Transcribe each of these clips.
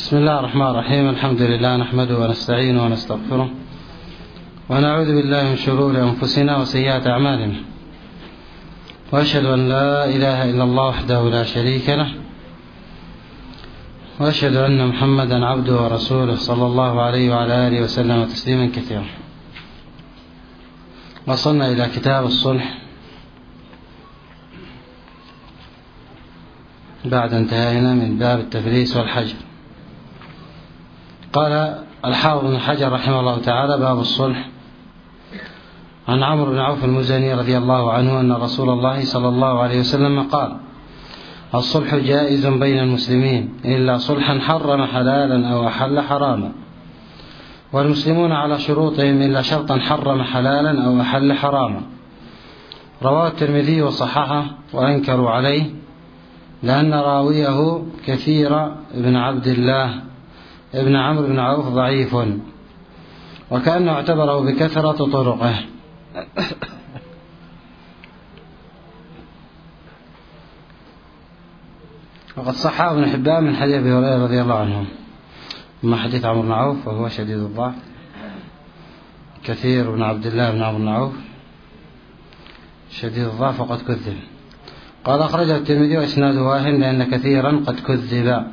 بسم الله الرحمن الرحيم. الحمد لله نحمده ونستعينه ونستغفره ونعوذ بالله من شرور أنفسنا وسيئات أعمالنا، وأشهد أن لا إله إلا الله وحده لا شريك له، وأشهد أن محمدا عبده ورسوله صلى الله عليه وعلى آله وسلم تسليما كثيرا. وصلنا إلى كتاب الصلح بعد انتهائنا من باب التفليس والحجر. قال الحافظ بن حجر رحمه الله تعالى: باب الصلح. عن عمرو بن عوف المزني رضي الله عنه أن رسول الله صلى الله عليه وسلم قال: الصلح جائز بين المسلمين إلا صلحا حرم حلالا أو أحل حراما، والمسلمون على شروطهم إلا شرطا حرم حلالا أو أحل حراما. رواه الترمذي وصححه وأنكروا عليه لأن راويه كثير بن عبد الله ابن عمرو بن عوف ضعيف، وكأنه اعتبره بكثرة طرقه. وقد صححه ابن حبان من حديث أبي هريرة رضي الله عنه. أما حديث عمرو بن عوف وهو شديد الضعف، كثير بن عبد الله بن عمرو بن عوف شديد الضعف وقد كذب. قال أخرجه الترمذي وإسناده واهن لأن كثيرا قد كذب.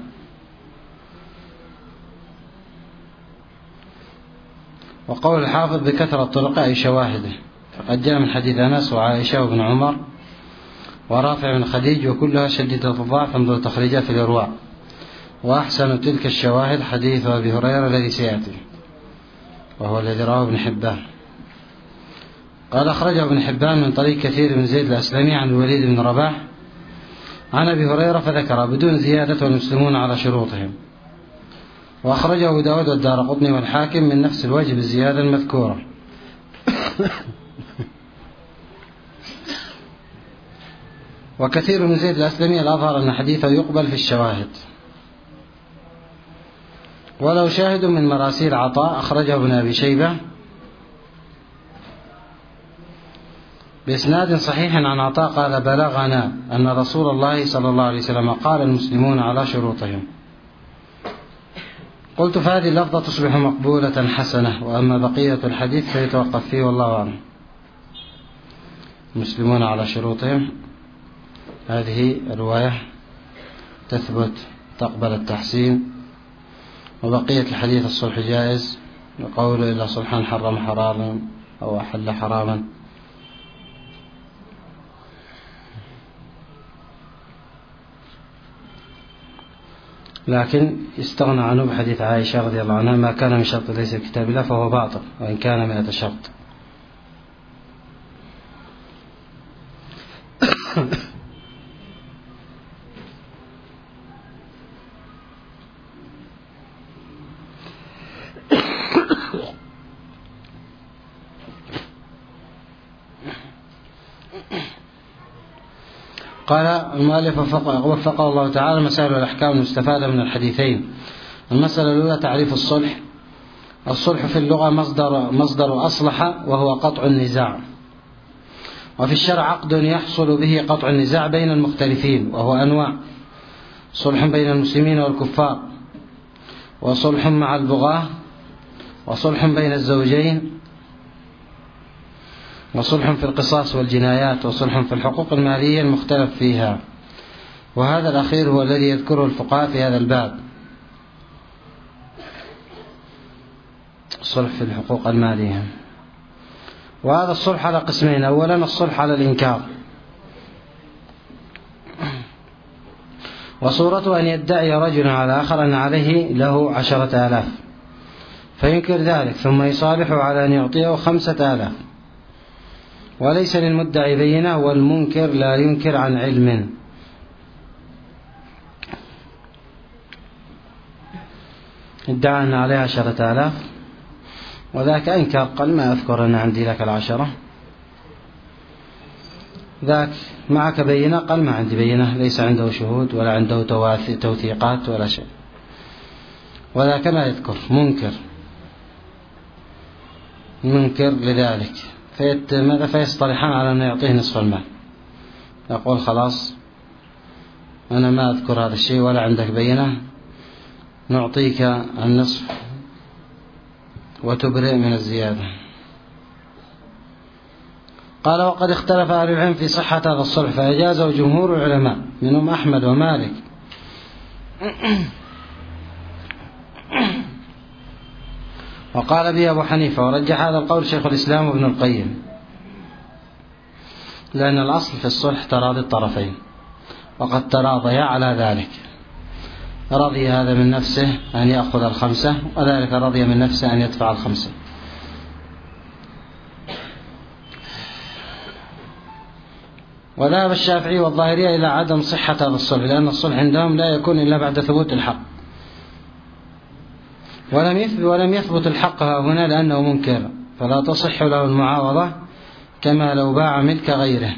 وقول الحافظ بكثرة طرق أي شواهده، فقد جاء من حديث أنس وعائشة وابن عمر ورافع بن خديج وكلها شديدة الضعف، انظر تخريجها في الإرواع. وأحسن تلك الشواهد حديث أبي هريرة الذي سيأتي وهو الذي رواه ابن حبان. قال أخرجه ابن حبان من طريق كثير بن زيد الأسلمي عن الوليد بن رباح عن أبي هريرة فذكر بدون زيادة والمسلمون على شروطهم. وأخرجه أبو داود والدارقطني والحاكم من نفس الوجه بالزيادة المذكورة. وكثير من زيد الأسلمي الأظهر أن حديثه يقبل في الشواهد، ولو شاهد من مراسيل عطاء أخرجه ابن أبي شيبة بإسناد صحيح عن عطاء قال: بلغنا أن رسول الله صلى الله عليه وسلم قال: المسلمون على شروطهم. قلت: فهذه اللفظة تصبح مقبولة حسنة، وأما بقية الحديث فيتوقف فيه والله أعلم. المسلمون على شروطهم هذه الرواية تثبت تقبل التحسين، وبقية الحديث الصلح جائز، وقوله إلا صلحا حرم حراما أو أحل حراما. لكن استغنى عنه بحديث عائشة رضي الله عنها: ما كان من شرط ليس في كتاب الله فهو باطل وإن كان 100 شرط. قال المؤلف وفقه الله تعالى: مسائل الأحكام المستفادة من الحديثين. المسألة الأولى تعريف الصلح. الصلح في اللغة مصدر أصلح وهو قطع النزاع، وفي الشرع عقد يحصل به قطع النزاع بين المختلفين، وهو أنواع: صلح بين المسلمين والكفار، وصلح مع البغاة، وصلح بين الزوجين، وصلح في القصاص والجنايات، وصلح في الحقوق المالية المختلف فيها. وهذا الأخير هو الذي يذكره الفقهاء في هذا الباب، الصلح في الحقوق المالية. وهذا الصلح على قسمين: أولا الصلح على الإنكار، وصورته أن يدعي رجل على آخر أن عليه له 10,000 فينكر ذلك ثم يصالحه على أن يعطيه 5,000، وليس للمدعي بينة، والمنكر لا ينكر عن علم. ادعى أن عليه 10,000 وذاك أنكر، قال: ما أذكر أن عندي لك 10. ذاك معك بينة، قال: ما عندي بينة، ليس عنده شهود ولا عنده توثيقات ولا شيء. وذاك ما يذكر، منكر لذلك، ماذا فيصطلحان على أن يعطيه نصف المال. يقول: خلاص أنا ما أذكر هذا الشيء ولا عندك بينة، نعطيك النصف وتبرئ من الزيادة. قال: وقد اختلف أهل العلم في صحة هذا الصلح، فأجازه جمهور العلماء منهم أحمد ومالك وقال به أبو حنيفة، ورجح هذا القول شيخ الإسلام وابن القيم، لأن الأصل في الصلح تراضي الطرفين، وقد تراضيا على ذلك. رضي هذا من نفسه أن يأخذ 5 وذلك رضي من نفسه أن يدفع 5. وذهب الشافعي والظاهرية إلى عدم صحة هذا الصلح، لأن الصلح عندهم لا يكون إلا بعد ثبوت الحق، ولم يثبت الحق هنا لأنه منكر، فلا تصح له المعاوضة كما لو باع ملك غيره.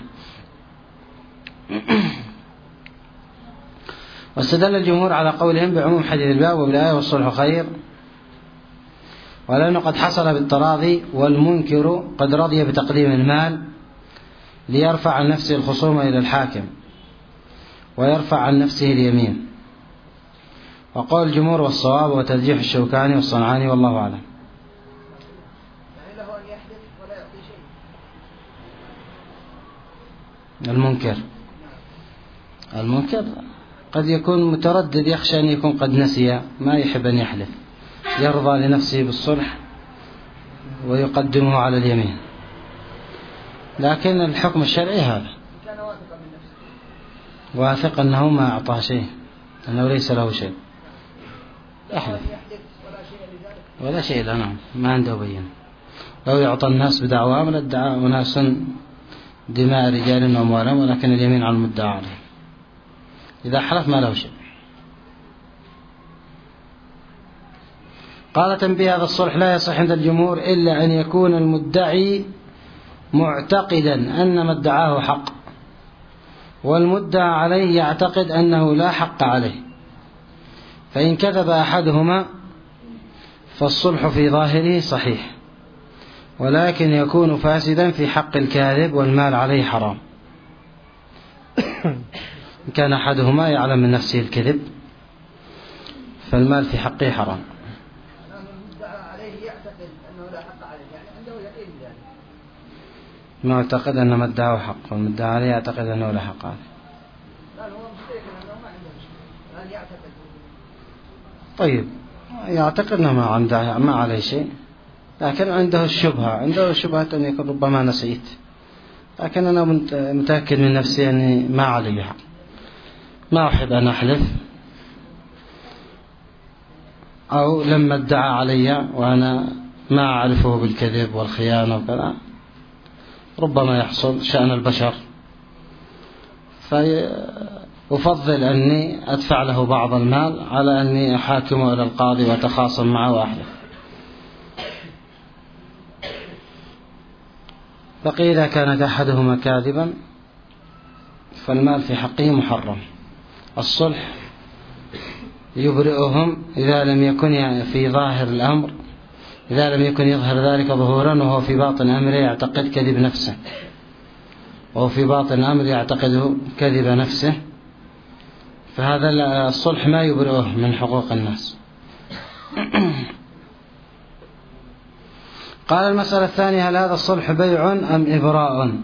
واستدل الجمهور على قولهم بعموم حديث الباب وبالآية والصلح خير، ولأنه قد حصل بالتراضي، والمنكر قد رضي بتقديم المال ليرفع عن نفسه الخصومة إلى الحاكم ويرفع عن نفسه اليمين. وقول الجمهور والصواب وترجيح الشوكاني والصنعاني والله أعلم. المنكر قد يكون متردد، يخشى أن يكون قد نسي، ما يحب أن يحلف، يرضى لنفسه بالصلح ويقدمه على اليمين، لكن الحكم الشرعي هذا، واثق أنه ما أعطاه شيء، أنه ليس له شيء، يحلف ولا شيء. لا، نعم، ما عنده بين. لو يعطى الناس بدعواهم لادعى أناس دماء رجال وأموالهم، ولكن اليمين على المدعى عليه، إذا حلف ما له شيء. قال: تنبيه: هذا الصلح لا يصح عند الجمهور إلا أن يكون المدعي معتقدا أن ما ادعاه حق، والمدعى عليه يعتقد أنه لا حق عليه، فإن كذب أحدهما فالصلح في ظاهره صحيح، ولكن يكون فاسدا في حق الكاذب والمال عليه حرام. إن كان أحدهما يعلم من نفسه الكذب فالمال في حقه حرام. معتقد أن ما ادعاه حق، والمدعى عليه يعتقد أنه لا حق عليه. طيب، يعتقد أنه ما عليه شيء، لكن عنده الشبهة أن يكون ربما نسيت، لكن أنا متأكد من نفسي أني ما علي حق، ما أحب أن أحلف، أو لما ادعى علي وأنا ما أعرفه بالكذب والخيانة وكذا، ربما يحصل شأن البشر، فأفضل أني أدفع له بعض المال على أني أحاكمه إلى القاضي وأتخاصم معه وأحلف. فقيل: إذا كان أحدهما كاذبا فالمال في حقه محرم. الصلح يبرئهم إذا لم يكن في ظاهر الأمر، إذا لم يكن يظهر ذلك ظهورا وهو في باطن أمره يعتقد كذب نفسه، وهو في باطن الأمر يعتقد كذب نفسه، فهذا الصلح ما يبرئه من حقوق الناس. قال: المسألة الثانية: هل هذا الصلح بيع أم إبراء؟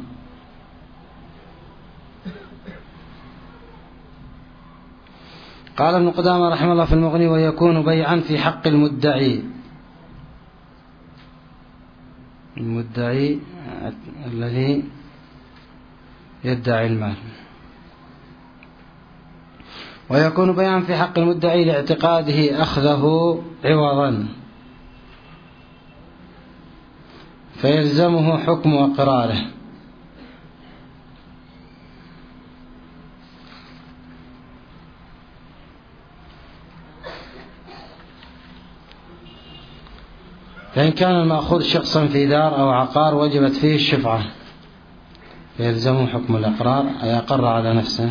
قال ابن قدامة رحمه الله في المغني: ويكون بيعا في حق المدعي الذي يدعي المال، ويكون بيعا في حق المدعي لاعتقاده أخذه عوضا، فيلزمه حكم إقراره، فإن كان المأخوذ شخصا في دار أو عقار وجبت فيه الشفعة فيلزمه حكم الإقرار، أي أقر على نفسه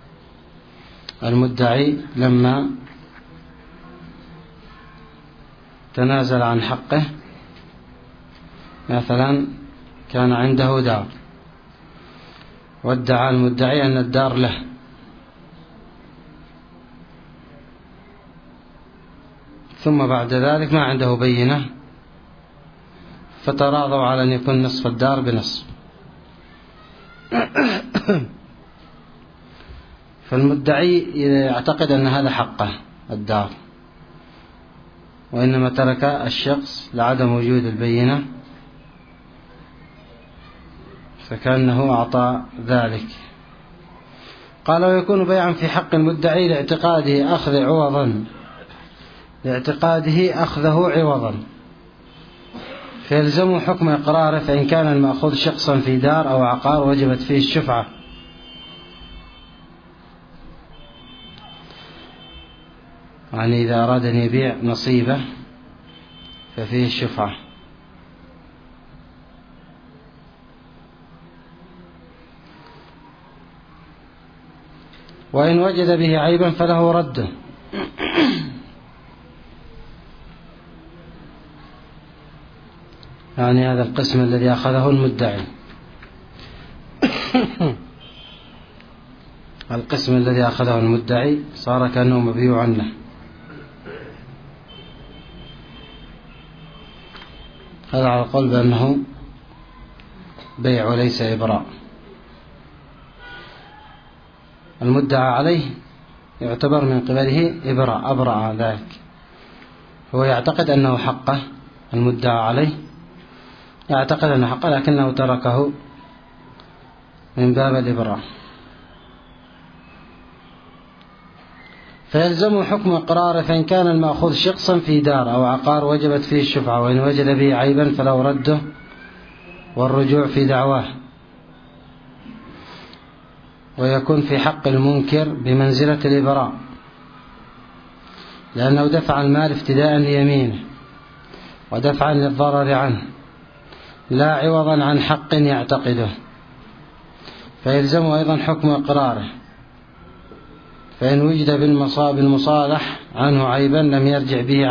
المدعي لما تنازل عن حقه. مثلا كان عنده دار وادعى المدعي أن الدار له، ثم بعد ذلك ما عنده بينة فتراضوا على أن يكون نصف الدار بنصف. فالمدعي يعتقد أن هذا حقه الدار، وإنما ترك الشخص لعدم وجود البينة، فكأنه أعطى ذلك. قال: ويكون بيعا في حق المدعي لاعتقاده أخذه عوضا، فيلزم حكم إقراره، فإن كان المأخوذ شخصا في دار أو عقار وجبت فيه الشفعة. يعني إذا أراد أن يبيع نصيبه ففيه الشفعة. وإن وجد به عيبا فله رده، يعني هذا القسم الذي أخذه المدعي القسم الذي أخذه المدعي صار كأنه مبيوعا له. هذا على القول بأنه بيع وليس إبراء. المدعى عليه يعتبر من قبله أبرأ ذلك، هو يعتقد أنه حقه، المدعى عليه يعتقد أنه حقه لكنه تركه من باب الإبراء. فيلزم حكم إقراره، فإن كان المأخوذ شخصا في دار أو عقار وجبت فيه الشفعة، وإن وجد به عيبا فلو رده والرجوع في دعواه. ويكون في حق المنكر بمنزلة الإبراء، لأنه دفع المال افتداء ليمينه ودفعا للضرر عنه لا عوضا عن حق يعتقده، فيلزم أيضا حكم إقراره. فإن وجد بالمصالح عنه عيبا لم يرجع به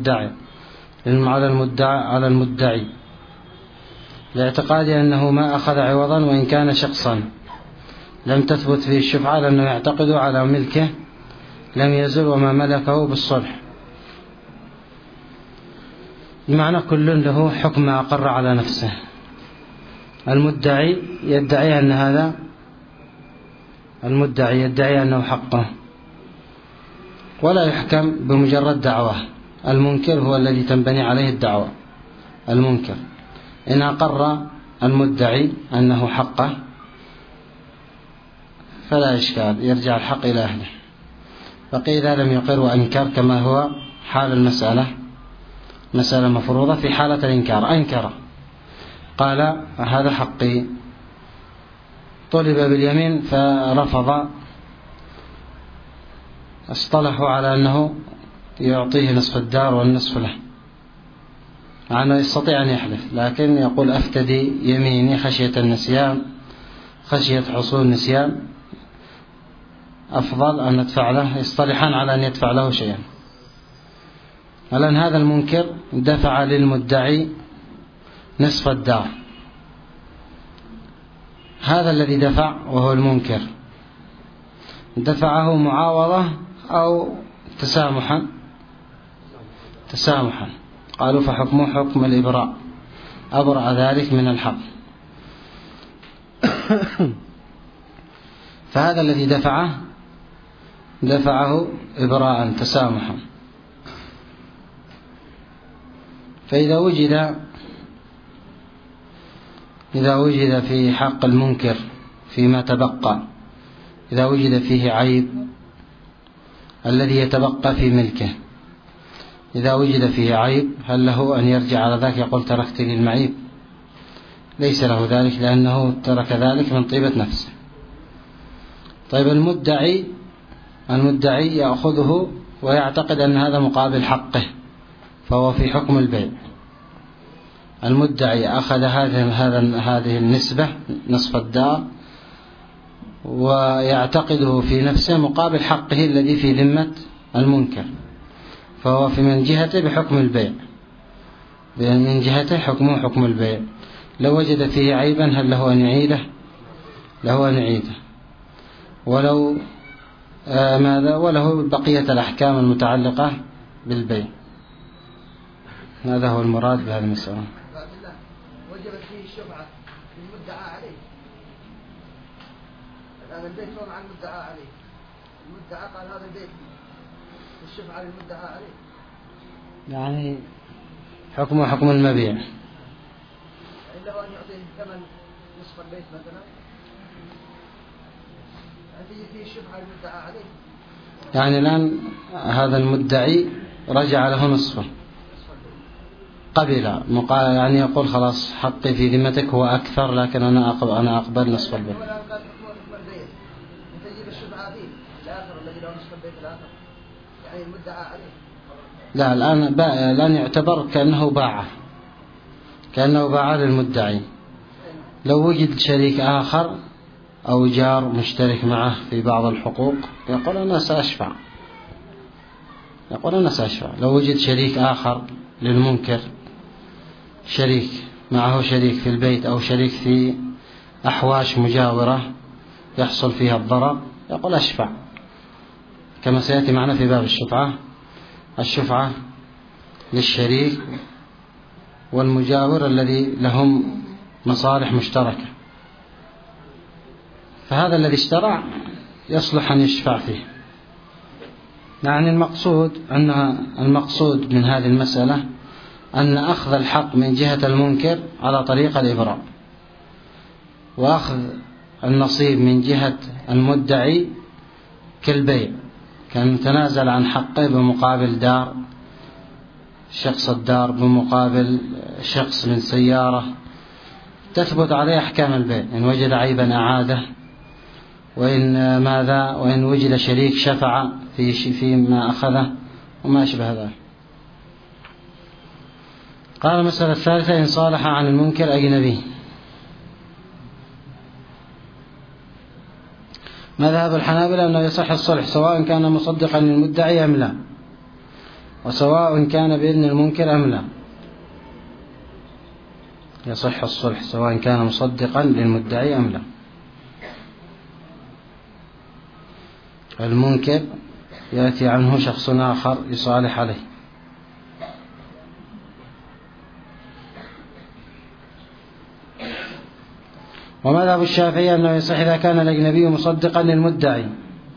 على المدعي لاعتقاد أنه ما أخذ عوضا، وإن كان شخصا لم تثبت فيه الشفعة، لأنه يعتقد على ملكه لم يزل وما ملكه بالصلح، بمعنى كل له حكم ما أقر على نفسه. المدعي يدعي أنه حقه، ولا يحكم بمجرد دعوة. المنكر هو الذي تنبني عليه الدعوة. المنكر إن أقر المدعي أنه حقه فلا إشكال، يرجع الحق إلى أهله. فقيل لم يقر وأنكر كما هو حال مسألة مفروضة. في حالة الإنكار أنكر، قال هذا حقي، طلب باليمين فرفض، اصطلحوا على أنه يعطيه نصف الدار والنصف له، مع أنه يستطيع أن يحلف، لكن يقول أفتدي يميني خشية النسيان، خشية حصول نسيان، أفضل أن ندفع له. يصطلحان على أن يدفع له شيئا. الآن هذا المنكر دفع للمدعي نصف الدار، هذا الذي دفع وهو المنكر دفعه معاوضة أو تسامحا، قالوا فحكمه حكم الإبراء، أبرأ ذلك من الحق. فهذا الذي دفعه إبراء تسامحا. فإذا وجد في حق المنكر فيما تبقى، إذا وجد فيه عيب الذي يتبقى في ملكه، إذا وجد فيه عيب هل له أن يرجع على ذاك يقول تركت لي المعيب؟ ليس له ذلك، لأنه ترك ذلك من طيبة نفسه. طيب المدعي يأخذه ويعتقد أن هذا مقابل حقه، فهو في حكم البيع. المدعي أخذ هذه النسبة نصف الدار ويعتقده في نفسه مقابل حقه الذي في ذمة المنكر، فهو من جهته بحكم البيع، من جهته حكمه حكم البيع. لو وجد فيه عيبا هل له أن يعيده؟ له أن يعيده، وله بقية الأحكام المتعلقة بالبيع. هذا هو المراد بهذه المسألة. وجبت فيه الشفعة للمدعى عليه. الآن البيت هو مع المدعى عليه. المدعى قال هذا البيت الشفعة للمدعى عليه. يعني حكمه حكم المبيع. إلا أن يعطيه ثمن نصف البيت مثلا. هذه فيه الشفعة للمدعى عليه. يعني الآن هذا المدعي رجع له نصفه. قبل يعني يقول خلاص حقي في ذمتك هو أكثر، لكن أنا أقبل نصف البيت. تجيب الشفعة فيه الآخر الذي له نصف البيت الآخر، يعني المدعى عليه. لا الآن يعتبر كأنه باع للمدعي. لو وجد شريك آخر أو جار مشترك معه في بعض الحقوق يقول أنا سأشفع. لو وجد شريك آخر للمنكر، شريك معه شريك في البيت أو شريك في أحواش مجاورة يحصل فيها الضرر، يقول أشفع، كما سيأتي معنا في باب الشفعة للشريك والمجاور الذي لهم مصالح مشتركة، فهذا الذي اشترع يصلح أن يشفع فيه. يعني المقصود من هذه المسألة أن أخذ الحق من جهة المنكر على طريق الإبراء، وأخذ النصيب من جهة المدعي كالبيع، كان تنازل عن حقه بمقابل دار، شخص الدار بمقابل شخص من سيارة، تثبت عليه أحكام البيع، إن وجد عيبا أعاده، وإن وجد شريك شفع فيما أخذه وما أشبه ذلك. قال المسألة الثالثة: إن صالح عن المنكر أجنبي. مذهب الحنابلة أنه يصح الصلح سواء كان مصدقا للمدعي أم لا، وسواء كان بإذن المنكر أم لا. يصح الصلح سواء كان مصدقا للمدعي أم لا. المنكر يأتي عنه شخص آخر يصالح عليه. ومذهب الشافعي أنه يصح إذا كان الأجنبي مصدقا للمدعي،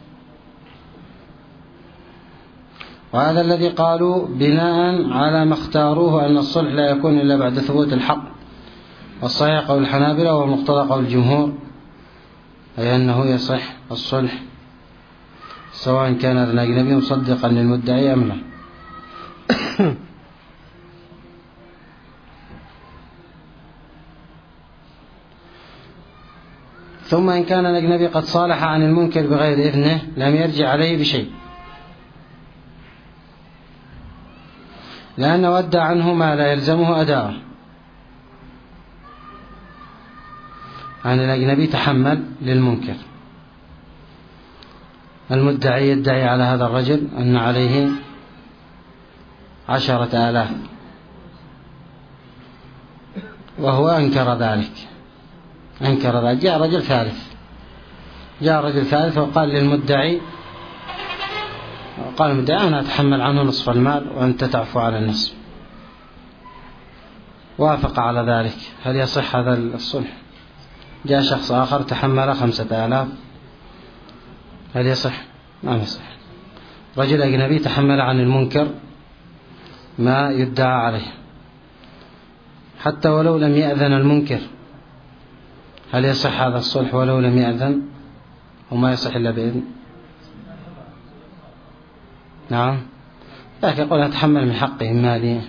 وهذا الذي قالوا بناء على ما اختاروه أن الصلح لا يكون إلا بعد ثبوت الحق، والصحيح قول الحنابلة ومقتضى قول الجمهور، أي أنه يصح الصلح سواء كان الأجنبي مصدقا للمدعي أم لا. ثم إن كان الأجنبي قد صالح عن المنكر بغير إذنه لم يرجع عليه بشيء، لأنه أدى عنه ما لا يلزمه أداءه. عن الأجنبي تحمل للمنكر، المدعي يدعي على هذا الرجل أن عليه 10,000 وهو أنكر ذلك. جاء رجل ثالث وقال للمدعي، قال المدعي أنا أتحمل عنه نصف المال وأنت تعفو على النصف، وافق على ذلك، هل يصح هذا الصلح؟ جاء شخص آخر تحمل 5,000، هل يصح؟ ما يصح. رجل أجنبي تحمل عن المنكر ما يدعى عليه حتى ولو لم يأذن المنكر، هل يصح هذا الصلح ولو لم يأذن؟ وما يصح إلا بإذن. نعم، لكن يقول أتحمل من حقه مالي.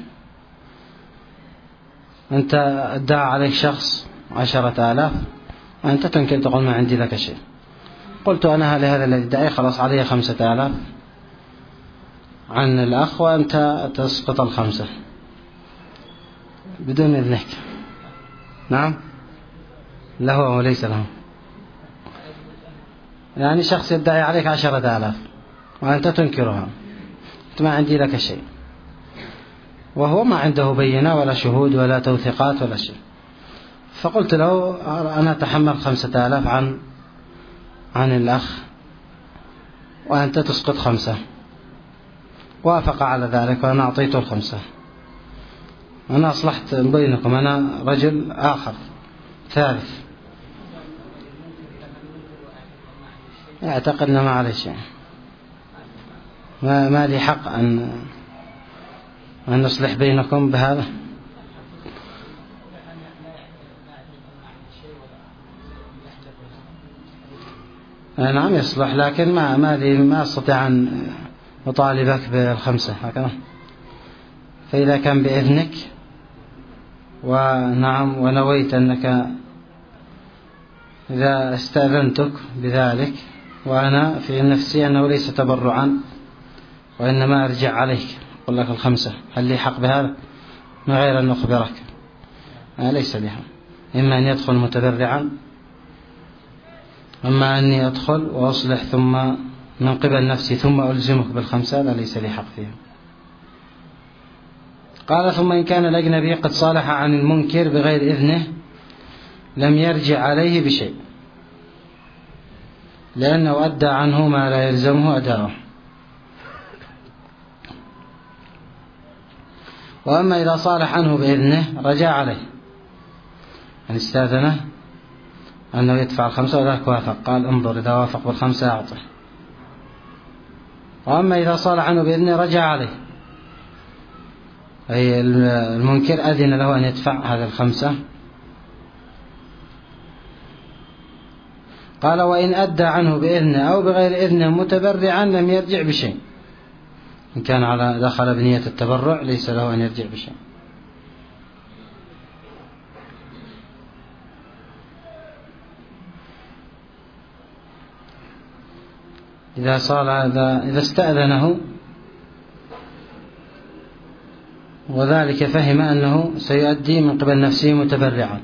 أنت ادعى عليك شخص 10,000 وأنت تنكر تقول ما عندي لك شيء، قلت أنا لهذا الذي ادعي خلاص عليه 5,000 عن الأخ وأنت تسقط 5 بدون إذنك. نعم، له وليس له. يعني شخص يدعي عليك 10,000 وأنت تنكرها، أنت ما عندي لك شيء، وهو ما عنده بينة ولا شهود ولا توثيقات ولا شيء، فقلت له أنا أتحمل 5,000 عن الأخ وأنت تسقط 5، وافق على ذلك وأنا أعطيته 5. أنا أصلحت بينكم، أنا رجل آخر ثالث، أعتقد أنه ما عليه شيء، ما لي حق أن نصلح بينكم بهذا. نعم يصلح، لكن ما أستطيع أن أطالبك بالخمسة هكذا. فإذا كان بإذنك ونعم ونويت أنك إذا استأذنتك بذلك وأنا في نفسي أنه ليس تبرعا وإنما أرجع عليك أقول لك الخمسة، هل لي حق بهذا من غير أن أخبرك؟ ليس لي حق، إما أن يدخل متبرعا، أما أني أدخل وأصلح ثم من قبل نفسي ثم ألزمك بالخمسة، لا ليس لي حق فيها. قال ثم إن كان الأجنبي قد صالح عن المنكر بغير إذنه لم يرجع عليه بشيء، لأنه أدى عنه ما لا يلزمه أداؤه. وأما إذا صالح عنه بإذنه رجع عليه، أن استاذنه أنه يدفع الخمسة وذاك وافق، قال انظر إذا وافق بالخمسة أعطه. وأما إذا صالح عنه بإذنه رجع عليه، أي المنكر أذن له أن يدفع هذه الخمسة. قال وإن أدى عنه بإذنه أو بغير إذنه متبرعا لم يرجع بشيء، إن كان على دخل بنية التبرع ليس له أن يرجع بشيء. إذا استأذنه وذلك فهم أنه سيؤدي من قبل نفسه متبرعا،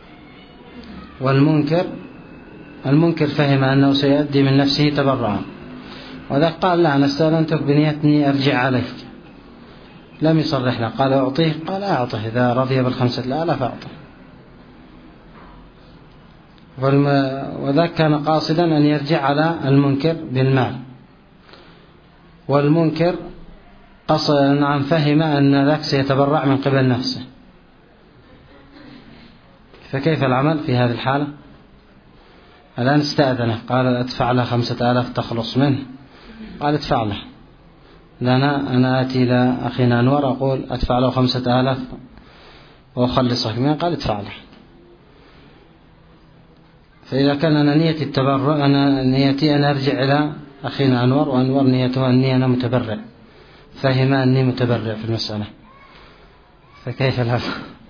والمنكر فهم أنه سيؤدي من نفسه تبرعا، وذاك قال لا أنا استأذنتك بنيتني أرجع عليك، لم يصرح له، قال أعطيه، قال أعطه إذا رضي بالخمسة الآلاف أعطه. وذاك كان قاصدا أن يرجع على المنكر بالمال، والمنكر نعم فهم أن ذاك سيتبرع من قبل نفسه، فكيف العمل في هذه الحالة؟ الآن استأذنه قال أدفع له 5000 تخلص منه، قال ادفع له، أنا آتي إلى أخينا أنور أقول أدفع له 5000 وأخلصك منه، قال ادفع له. فإذا كان أنا نيتي التبرع، أنا نيتي أن أرجع إلى أخينا أنور، وأنور نيته أني أنا متبرع، فهم أني متبرع في المسألة، فكيف الهذا؟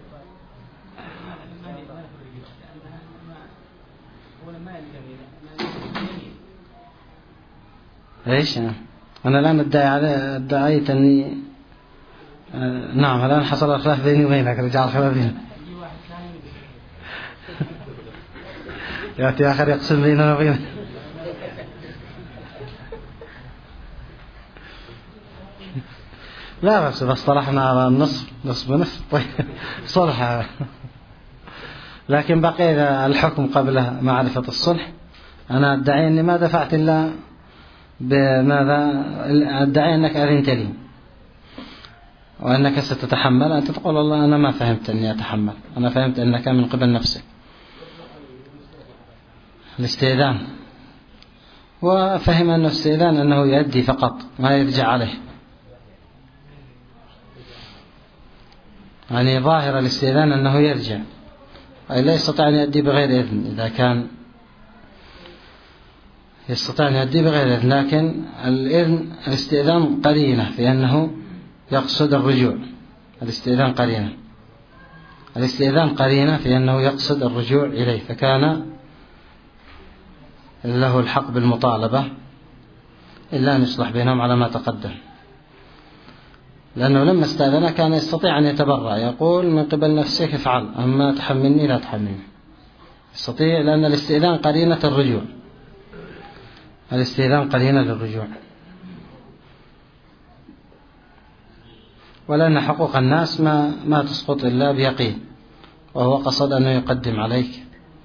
إيش أنا الآن ادعيت أني نعم الآن حصل الخلاف بيني وبينك، رجع الخلاف بيني يأتي آخر يقسم بيننا وبينه. لا بس اصطلحنا على النصف نصف طيب صلح، لكن بقي الحكم قبل معرفة الصلح. أنا أدعي أني ما دفعت إلا بماذا، أدعي أنك أذنت لي وأنك ستتحمل، أنت تقول الله أنا ما فهمت أني أتحمل، أنا فهمت أنك من قبل نفسك الاستئذان، وفهم أن الاستئذان أنه يؤدي فقط ما يرجع عليه، يعني ظاهر الاستئذان أنه يرجع، أي لا يستطيع أن يؤدي بغير إذن. إذا كان يستطيع أن يؤدي بغير إذن، لكن الإذن الاستئذان قرينة في أنه يقصد الرجوع، الاستئذان قرينة في أنه يقصد الرجوع إليه، فكان له الحق بالمطالبة إلا أن يصلح بينهم على ما تقدم، لأنه لما استأذن كان يستطيع أن يتبرع، يقول من قبل نفسك افعل، أما تحملني لا تحملني، يستطيع، لأن الاستئذان قرينة الرجوع، الاستئذان قرينة للرجوع، ولأن حقوق الناس ما تسقط إلا بيقين، وهو قصد أنه يقدم عليك.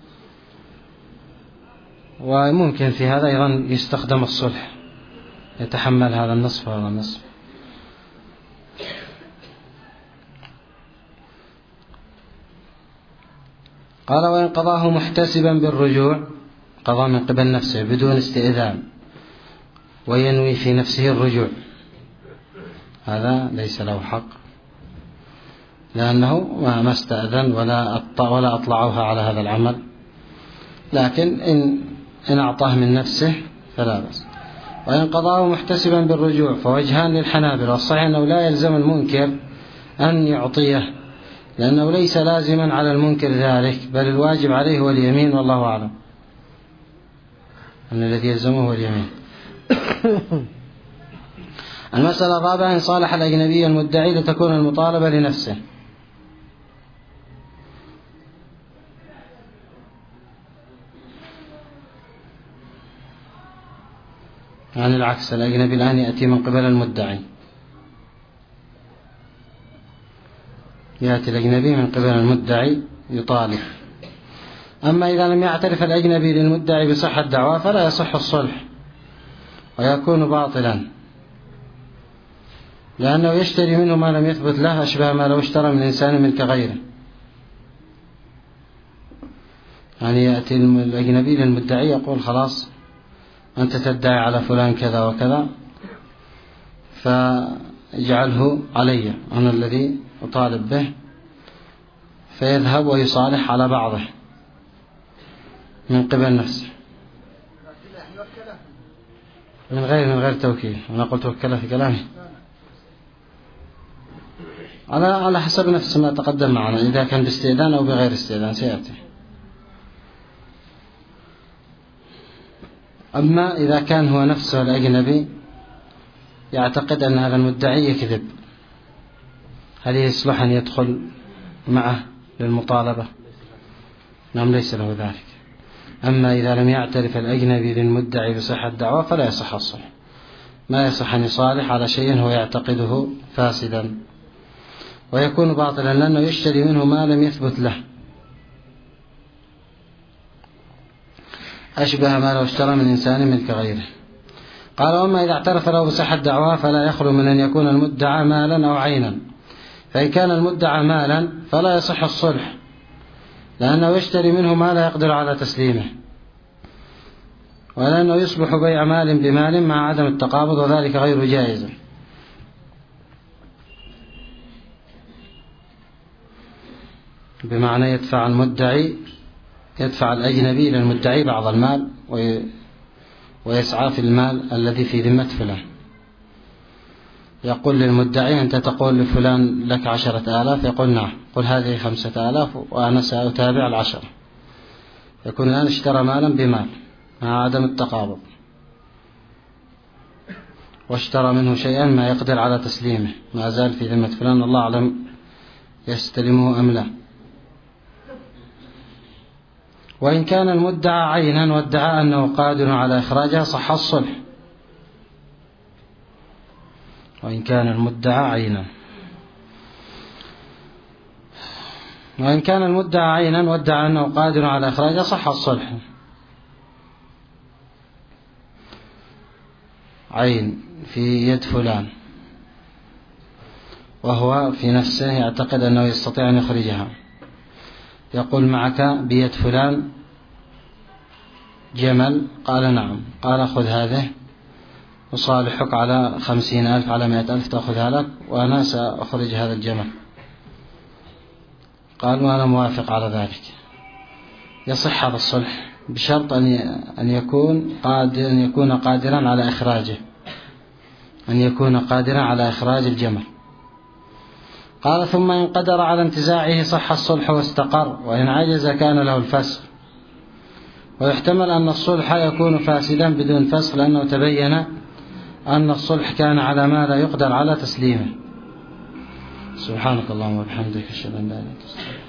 وممكن في هذا أيضا يستخدم الصلح، يتحمل هذا النصف وهذا النصف. قال وإن قضاه محتسبا بالرجوع، قضى من قبل نفسه بدون استئذان وينوي في نفسه الرجوع، هذا ليس له حق، لأنه ما استأذن ولا أطلعوها على هذا العمل. لكن إن أعطاه من نفسه فلا بأس. وإن قضاه محتسبا بالرجوع فوجهان للحنابلة، والصحيح أنه لا يلزم المنكر أن يعطيه، لأنه ليس لازما على المنكر ذلك، بل الواجب عليه هو اليمين، والله أعلم أن الذي يلزمه هو اليمين. المسألة الرابعة: إن صالح الأجنبي المدعي لتكون المطالبة لنفسه. يعني العكس، الأجنبي الآن يأتي من قبل المدعي، يأتي الأجنبي من قبل المدعي يطالب. أما إذا لم يعترف الأجنبي للمدعي بصحة الدعوى فلا يصح الصلح ويكون باطلا، لأنه يشتري منه ما لم يثبت له، أشبه ما لو اشترى من إنسان ملك غيره. يعني يأتي الأجنبي للمدعي يقول خلاص أنت تدعي على فلان كذا وكذا، فاجعله علي، أنا الذي أطالب به، فيذهب ويصالح على بعضه من قبل نفسه من غير توكيل. أنا قلت وكله في كلامي على حسب نفس ما تقدم معنا، إذا كان باستئذان أو بغير استئذان سيأتي. أما إذا كان هو نفسه الأجنبي يعتقد أن هذا المدعي يكذب، هل يصلح أن يدخل معه للمطالبة؟ نعم، ليس له ذلك. أما إذا لم يعترف الأجنبي للمدعي بصحة الدعوة فلا يصح الصلح، ما يصح أن يصالح على شيء هو يعتقده فاسدا، ويكون باطلا لأنه يشتري منه ما لم يثبت له، أشبه ما لو اشترى من إنسان ملك غيره. قال: وأما إذا اعترف له بصحة الدعوى فلا يخلو من أن يكون المدعى مالا أو عينا، فإن كان المدعى مالا فلا يصح الصلح، لأنه يشتري منه ما لا يقدر على تسليمه، ولأنه يصبح بيع مال بمال مع عدم التقابض، وذلك غير جائز. بمعنى يدفع الأجنبي للمدعي بعض المال ويسعى في المال الذي في ذمة فلان. يقول للمدعي: أنت تقول لفلان لك 10,000، يقول: نعم. قل هذه 5,000 وأنا سأتابع 10. يكون الآن اشترى مالا بمال مع عدم التقابض، واشترى منه شيئا ما يقدر على تسليمه، ما زال في ذمة فلان، الله أعلم يستلمه أم لا. وإن كان المدعى عينا وادعى أنه قادر على إخراجها صح الصلح. وإن كان المدعى عينا وادعى أنه قادر على إخراجها صح الصلح. عين في يد فلان وهو في نفسه يعتقد أنه يستطيع أن يخرجها، يقول: معك بيد فلان جمل، قال: نعم. قال: خذ هذه أصالحك على 50,000 على 100,000 تأخذها لك، وأنا سأخرج هذا الجمل. قال: وأنا موافق على ذلك. يصح هذا الصلح بشرط أن يكون قادرا على إخراجه، أن يكون قادرا على إخراج الجمل. قال: ثم إن قدر على انتزاعه صح الصلح واستقر، وإن عجز كان له الفسخ. ويحتمل أن الصلح يكون فاسدا بدون فسخ، لأنه تبين أن الصلح كان على ما لا يقدر على تسليمه. سبحانك اللهم وبحمدك، أشهد أن لا إله إلا أنت.